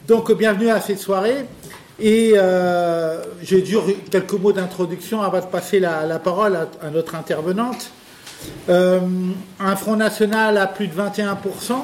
Donc, bienvenue à cette soirée. Et je vais dire quelques mots d'introduction avant de passer la parole à notre intervenante. Un Front National à plus de 21%.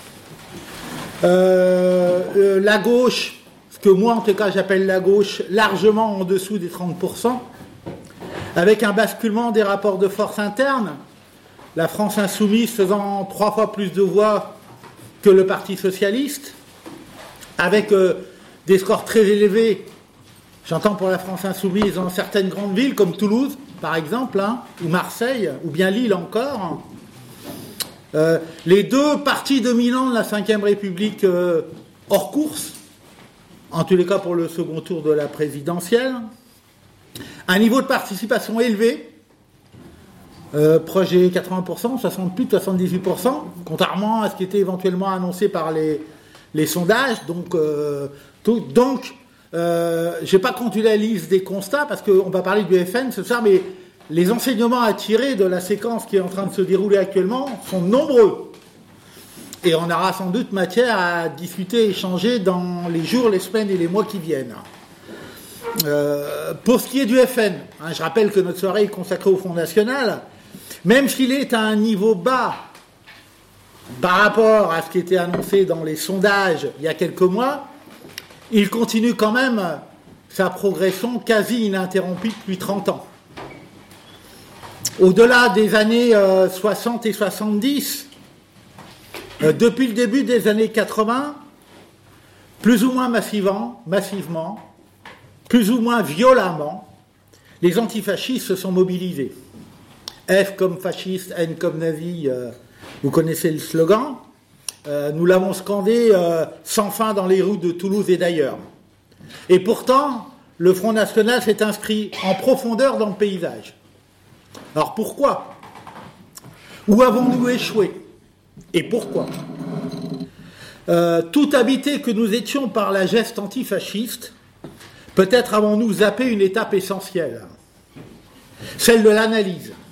La gauche, ce que moi en tout cas j'appelle la gauche, largement en dessous des 30%, avec un basculement des rapports de force internes. La France insoumise faisant 3 fois plus de voix que le Parti socialiste, avec des scores très élevés, j'entends pour la France insoumise, dans certaines grandes villes comme Toulouse, par exemple, ou Marseille, ou bien Lille encore. Les deux partis dominants de la Ve République hors course, en tous les cas pour le second tour de la présidentielle. Un niveau de participation élevé, proche des 80%, 60, plus de 78%, contrairement à ce qui était éventuellement annoncé par les sondages. Donc, je ne vais pas compter la liste des constats, parce qu'on va parler du FN ce soir, mais les enseignements à tirer de la séquence qui est en train de se dérouler actuellement sont nombreux. Et on aura sans doute matière à discuter, échanger dans les jours, les semaines et les mois qui viennent. Pour ce qui est du FN, je rappelle que notre soirée est consacrée au Front National, même s'il est à un niveau bas par rapport à ce qui était annoncé dans les sondages il y a quelques mois, il continue quand même sa progression quasi ininterrompue depuis 30 ans. Au-delà des années 60 et 70, depuis le début des années 80, plus ou moins massivement, plus ou moins violemment, les antifascistes se sont mobilisés. F comme fasciste, N comme nazi, vous connaissez le slogan. Nous l'avons scandé sans fin dans les rues de Toulouse et d'ailleurs. Et pourtant, le Front National s'est inscrit en profondeur dans le paysage. Alors pourquoi ? Où avons-nous échoué ? Et pourquoi ? Tout habité que nous étions par la geste antifasciste, peut-être avons-nous zappé une étape essentielle, celle de l'analyse.